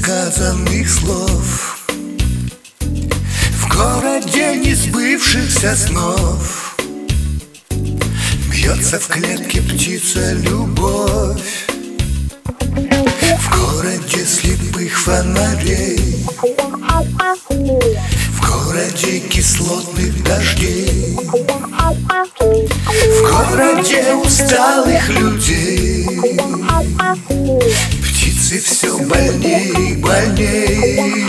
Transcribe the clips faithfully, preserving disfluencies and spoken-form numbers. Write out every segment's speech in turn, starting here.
несказанных слов, в городе несбывшихся снов. Бьется в клетке птица любовь, в городе слепых фонарей, в городе кислотных дождей, в городе усталых людей. Птицы все больней и больней.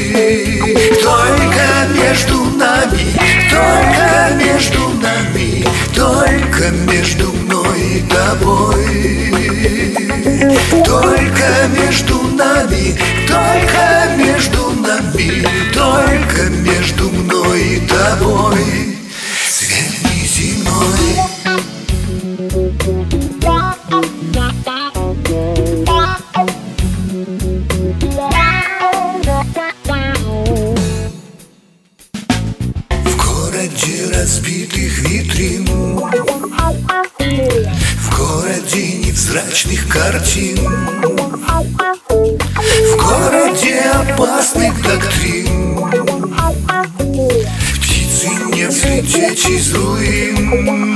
Только между нами, только между нами, только между мной и тобой. Только между нами, только между нами, только между мной и тобой. Свет неземной. В городе разбитых витрин, в городе невзрачных картин, в городе опасных доктрин. Птицы не взлететь из руин.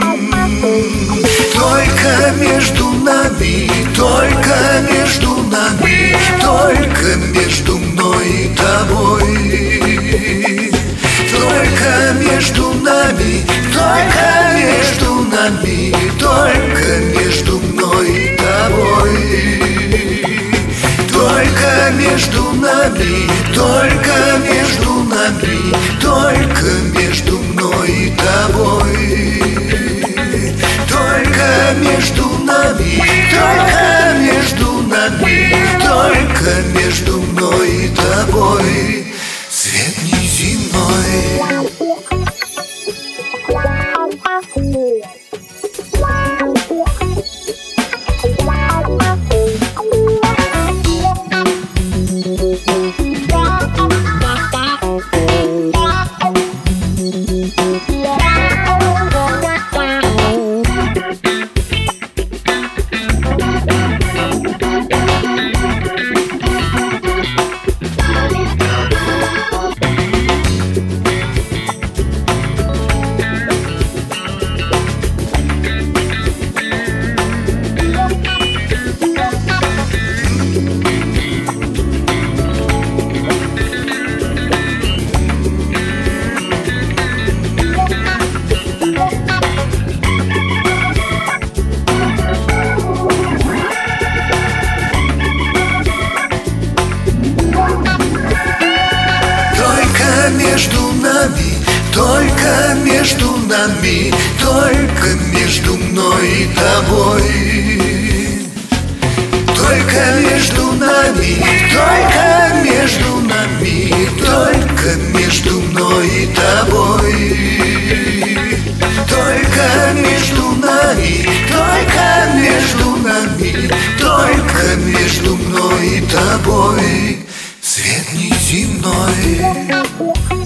Только между нами, только между нами, только между мной и тобой. Только между нами, только между нами, только между мной и тобой. Только между нами, только между нами, только между мной и тобой. Только между нами, только между нами, только между мной и тобой. Свет неземной. Между нами, только между нами, только между мной и тобой. Только между нами, только между нами, только между мной и тобой. Только между нами, только между нами, только между мной и тобой. Свет неземной.